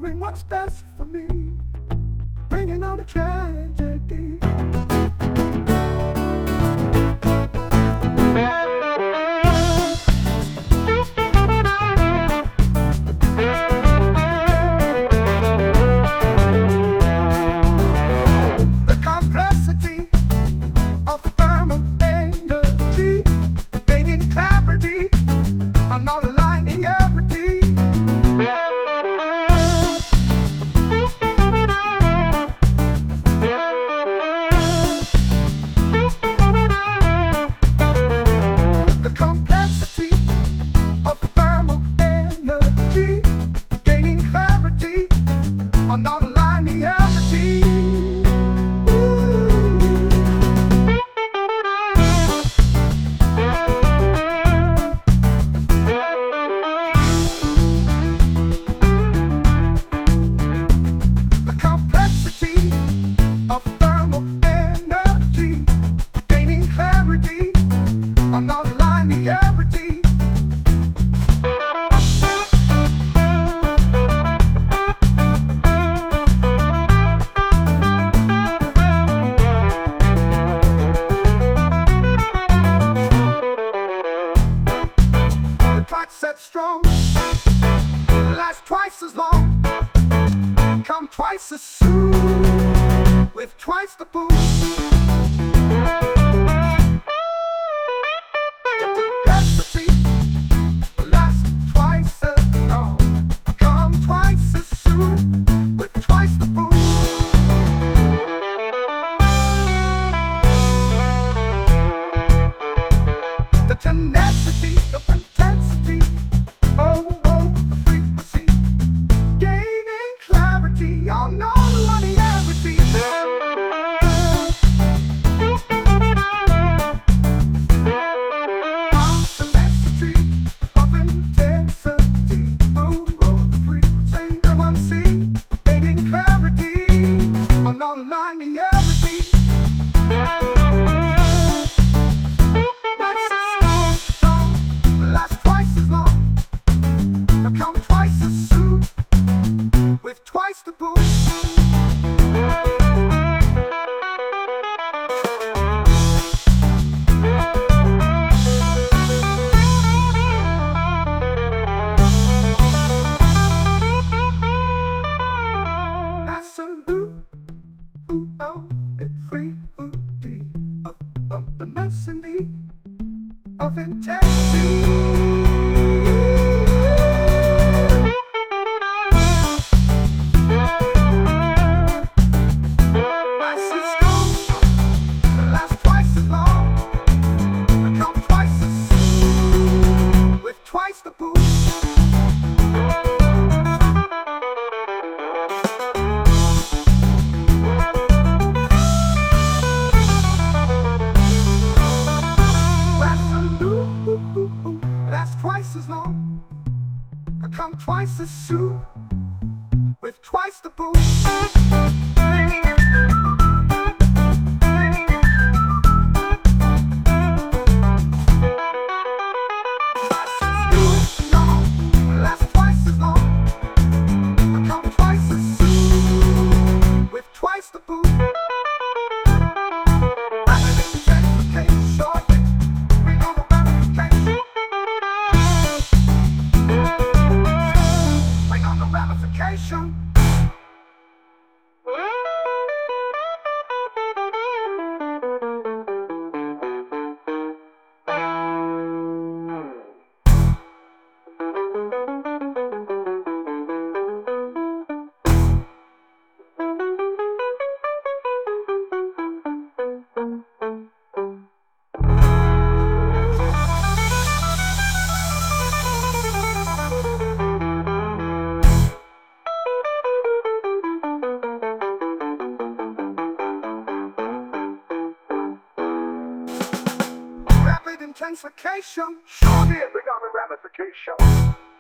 doing what's best for me, bringing on the tragedy. The complexity of thermal energy, gaining clarity, another lining everything. The complexity of thermal energy, gaining clarity, another lining everything. The complexity of thermal energy, gaining clarity, another lining everything. The clock set strong, last twice as long, come twice as soon, with twice the boost. Capacity, last twice as long, come twice as soon, with twice the boost. The tenacity of intensity, the frequency, gaining clarity on all the linearity. Tenacity of intensity, the frequency, gaining clarity on all the linearity. Last twice as long, come twice as soon, with twice the boost. Absolute, it frequency of the necessity of intensity. My system lasts twice as long, come twice as soon, with twice the boost. Last twice as long, I come twice as soon, with twice the boost. Last twice as long, I come twice as soon, with twice the boost. Ramification. Intensification, sure did bring on the ramification.